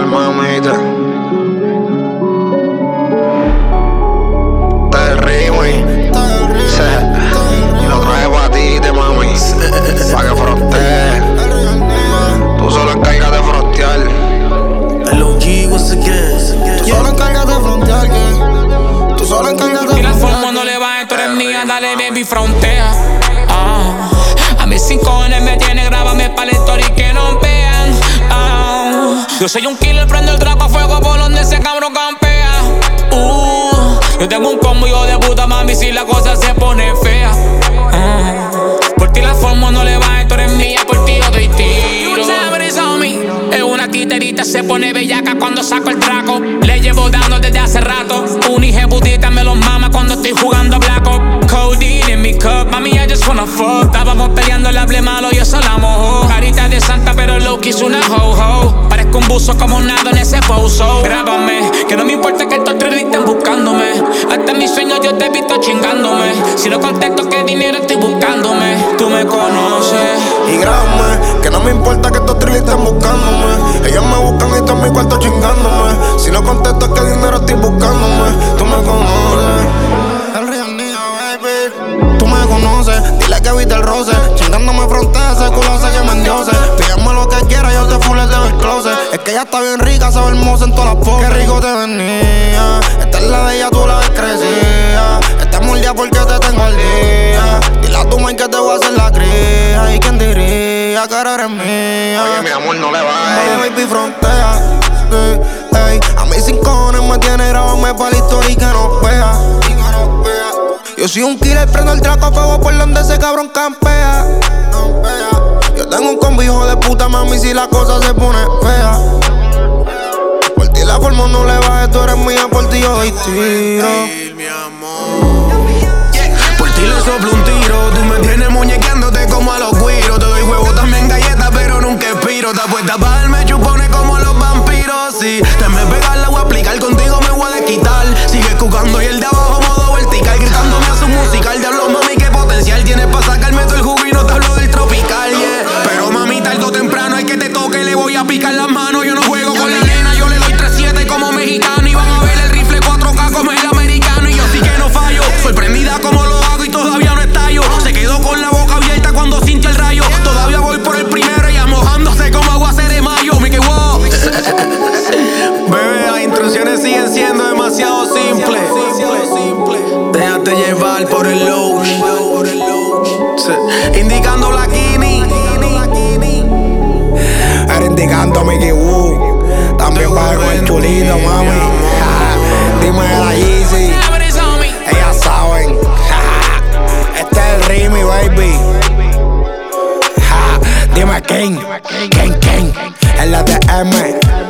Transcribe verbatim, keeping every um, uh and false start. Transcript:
mamita. Te rimos y lo traje pa' ti, te mami. Pa' que frontees. Tú solo encargas de frontear. El O G once again. Tú solo encargas de frontear, que tú solo encargas de Y la frontear. forma no le va, tú eres mía, dale baby, frontea. Ah, a mis cinco cojones me tiene, grábame pa' la historia y que no vean. Ah, yo soy un killer, prendo el trap a fuego por donde ese cabrón campea. Uh, yo tengo un combo, hijo de puta, mami, si la cosa se pone fea. Ah, por ti la forma no le va, tú eres mía, por ti yo doy tiro. Es una titerita, se pone bellaca cuando saco el traco. Le llevo dando desde hace rato. Un hijebutita me lo mama cuando estoy jugando a Black Ops. Codeine en mi cup, mami, I just wanna fuck. Estábamos peleando, le hablé malo, yo se la mojo. Carita de santa, pero low es una ho-ho. Parezco un buzo como nado en ese pozo. Grábame, que no me importa que estos tres estén buscándome. Hasta en mis sueños yo te he visto chingándome. Si no contesto que dinero estoy buscándome. Tú me conoces. Y grábame, que no me importa que estos trillis estén buscándome. Ellos me buscan y están en mi cuarto chingándome. Si no contesto es que dinero estoy buscándome. Tú me conoces. El real nigga, baby. Tú me conoces, dile que viste el roce. Chingándome frontea, ese culo hace que me endiose. Pídeme lo que quieras, yo te fuleteo el closet. Es que ella está bien rica, se ve hermosa en todas las poses. Qué rico te venía. Esta es la de ella, tú la descrecía. Estás mordida porque te tengo al día. Dile a tu man que te voy a hacer la cría. ¿Y quién diría que ahora eres mía? Oye, mi amor, no le Dale, bajes. baby, frontea. eh, ey. A mí sin cojones me tiene, grábame pa' la historia y que nos vea. Yo soy un killer, prendo el traco a fuego por donde ese cabrón campea. Yo tengo un combo, hijo de puta, mami, si la cosa se pone fea. Por ti la forma no le bajes, tú eres mía, por ti yo doy tiro. Mi amor. Por ti le soplo un tiro. Tú me tienes muñequeándote como a los cuiros. Te doy juego también galletas, pero nunca expiro. Te apuestas pa' darme chupones como a los vampiros. Si te me pegas, la voy a aplicar. Contigo me voy a desquitar. Sigue cucando y el de abajo modo vertical. Gritándome a su musical. Diablo, mami, qué potencial tienes pa' sacarme todo el jugo y no te hablo del tropical, yeah. Pero mami, tarde o temprano hay que te toque. Le voy a picar las manos. Yo no juego con la nena. Yo le doy tres siete como mexicano. Y van a ver el rifle cuatro K como el americano. Y yo sí que no fallo. Sorprendida como lo hago y todavía no estallo. Se quedó con la boca abierta cuando sintió el rayo. Todavía voy por el primero. Ella mojándose como aguacero de mayo. Me quedo. Bebé, las instrucciones siguen siendo demasiado simples. Déjate llevar por el low. Indicando la Kini. Era indicando Mickey Woo. También va con el chulito, mami. Ja, dime de la Yeezy. Ellas saben. Ja, este es el Rimi, baby. Ja, dime quién. Quién, quién. El A T M.